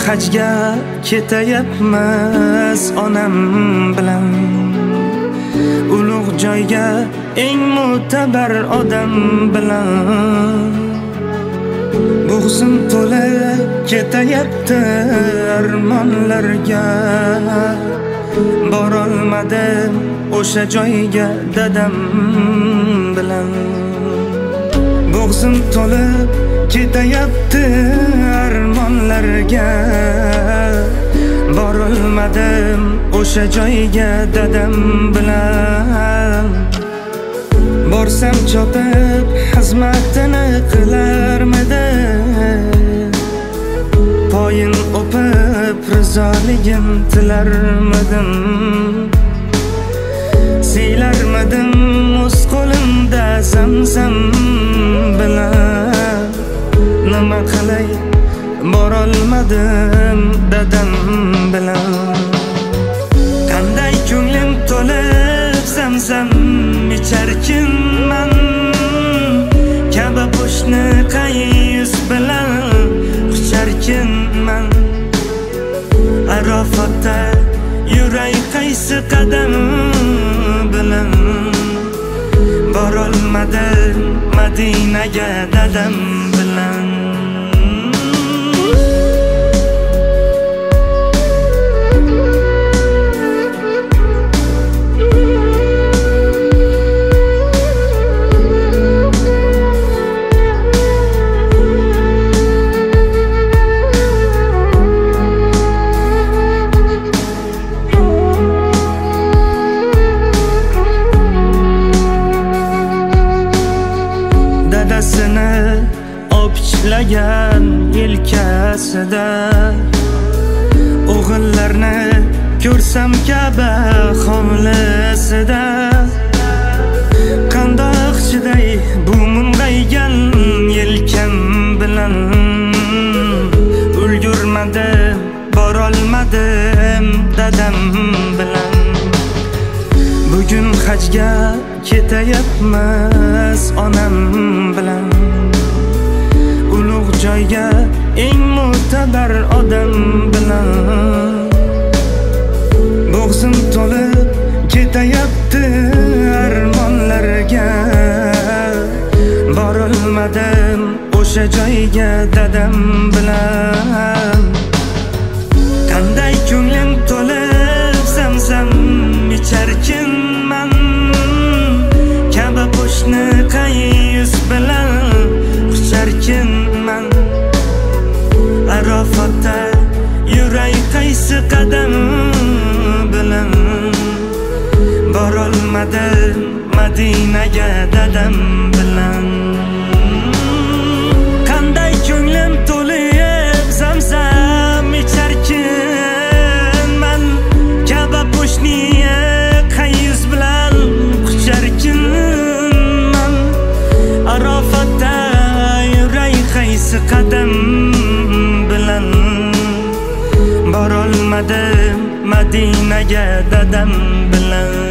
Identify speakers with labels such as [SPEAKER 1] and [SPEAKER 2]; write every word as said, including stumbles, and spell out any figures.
[SPEAKER 1] hajga ketayapmiz onam bilan. Ulug' joyga eng mo'tabar odam bilan. Bo'g'zim to'la ketayapti armonlarga. Borolmadim o'sha joyga dadam bilan. Bo'g'zim to'lib ketayapti armonlarga. Borolmadim o'sha joyga dadam bilan. Borsam chopib xizmatini qilarmidi. Poyin o'pib rizoligim tilarmidim. Siylarmidim o'z qo'limda zamzam bilan. Nima qilay borolmadim dadam bilan. Qanday ko'nglim to'lib zamzam icharkinman. Kabi qo'shni qayis bilan qucharkinman. Arofatda yuray qaysi qadam bilan. Borolmadim Madinaga dadam bilan. Dadasini opichlagan yelkasida. O'g'illarni ko'rsam kabi hovlisida. Qandoq chiday bu mung'aygan yelkam bilan. Ulgurmadim borolmadim dadam bilan. Bugun hajga ketayapmiz onam bilan. Ulug' joyga eng mo'tabar odam bilan. Bo'g'zim to'lib ketayapti armonlarga. Borolmadim o'sha joyga dadam bilan. Qanday ko'nglim to'lib zamzam icharkinman. Kabi qo'shni qayis bilan qucharkinman. Arofatda yuray qaysi qadam bilan. Borolmadim Madinaga dadam bilan. Qanday ko'nglim to'lib zamzam icharkinman. Kabi qo'shni qayis bilan qucharkinman. Arofatda yuray qaysi qadam bilan. Borolmadim Madinaga dadam bilan.